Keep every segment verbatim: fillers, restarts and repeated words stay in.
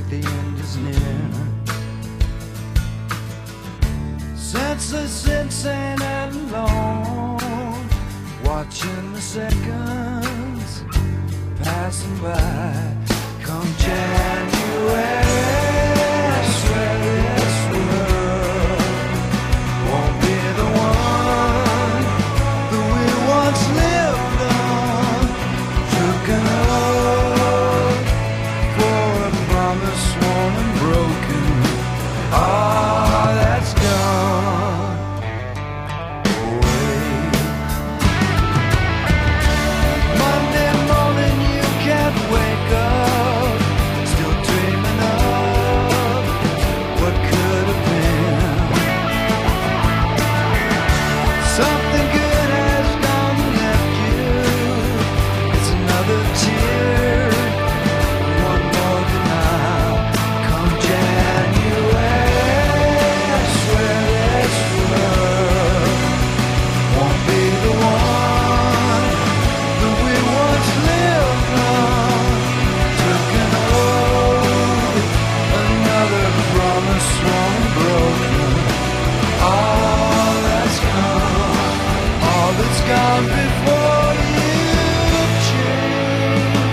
like the end is near. Senseless, insane and alone, watching the seconds passing by. Come January, I swear this world won't be the one that we once lived on. Took an oath for a promise sworn and broken. All that's gone away. Monday morning you can't wake up, still dreaming of what could have been. Something good has gone and left you. It's another tear, one more denial. Come January, I swear this world won't be the one that we once lived on. Took an oath, another promise sworn and broken. All that's gone, all that's gone before you change.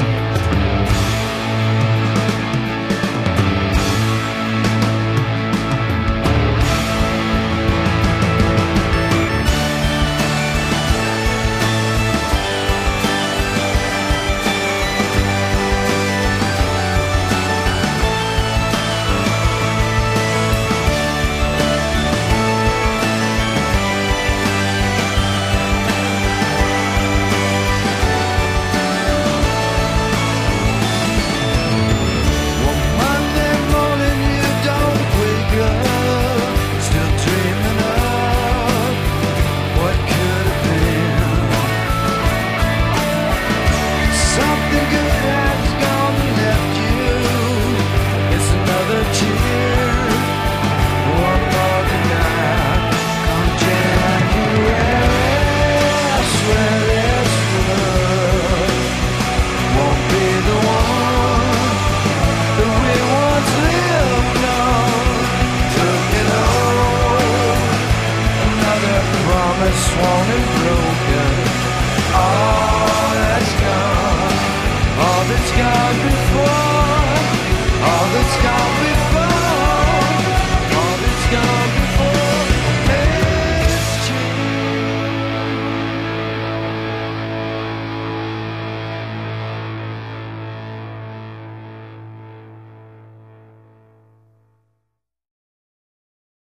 Well, Monday morning you don't wake up, still dreaming of what could have been. Something good has gone and left you. It's another tear, one more denial. Come January, I swear this world won't be the one that we once lived on. Took it all, another promise sworn and broken.